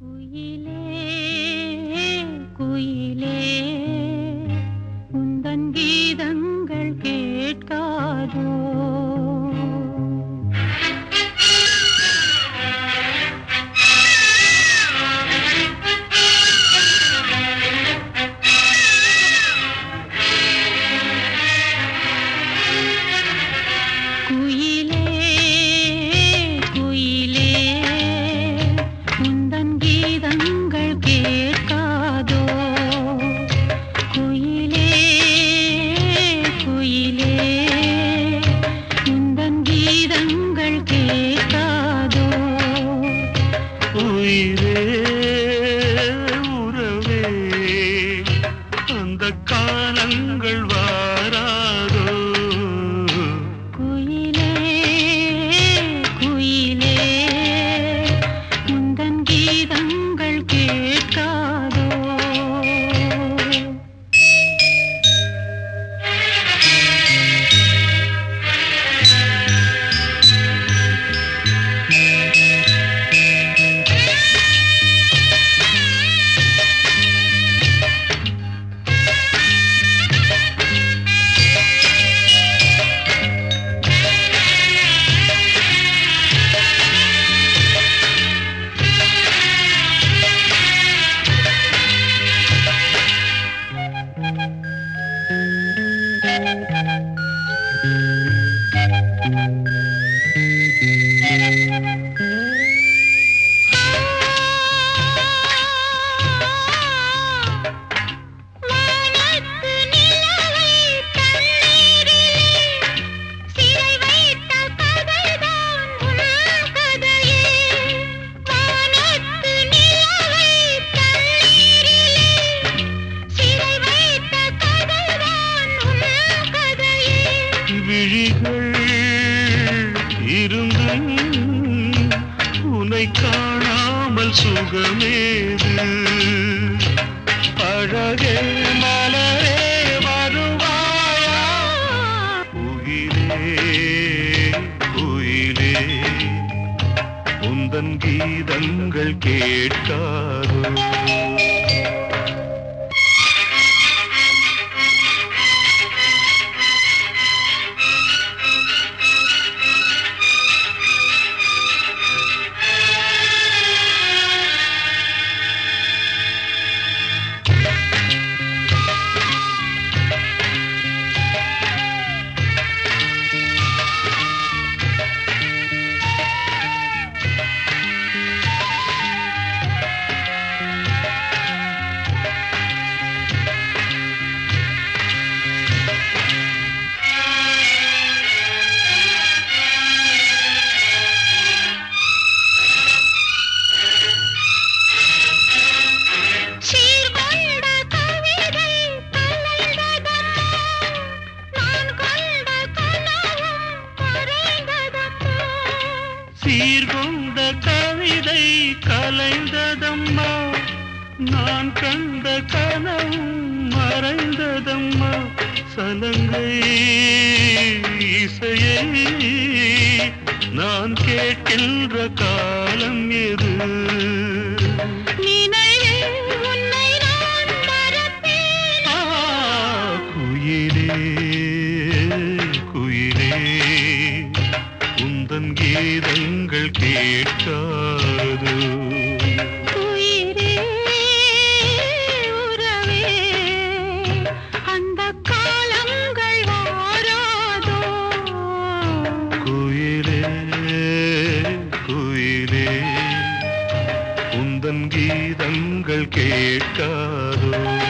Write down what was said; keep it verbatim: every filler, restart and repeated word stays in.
குயிலே குயிலே உந்தன் கீதங்கள் கேட்காதோ குயிலே குயிலே உந்தன் கீதங்கள் கேட்காதோ குயிலே குயிலே உந்தன் கீதங்கள் கேட்காதோ உயிரே உறவே அந்த காலங்கள் வாராதோ குயிலே குயிலே உந்தன் கீதங்கள் கேட்காதோ விழிகள் இருந்தும் உன்னை காணாமல் சுகமேது அழகே மலரே வருவாயா குயிலே குயிலே உந்தன் கீதங்கள் கேட்காதோ சீர்கொண்ட கவிதை கலைந்ததம்மா நான் கண்ட கனவும் மறைந்ததம்மா சலங்கை இசையை நான் கேட்கின்ற காலம் எது குயிலே குயிலே உந்தன் கீதங்கள் கேட்காதோ உயிரே உறவே அந்த காலங்கள் வாராதோ குயிலே குயிலே உந்தன் கீதங்கள் கேட்காதோ